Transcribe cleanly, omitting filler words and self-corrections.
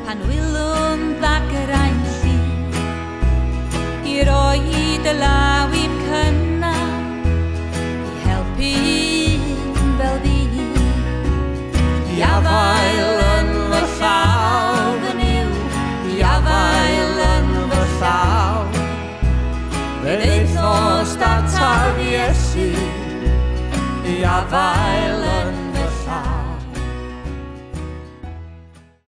pan wilwn ddac yr ein lli i roi dy law i'm cynna i helpu fel fi i afael yn fy llaw fy niw i afael yn fy llaw fe ddeithnos datar Iesu i afael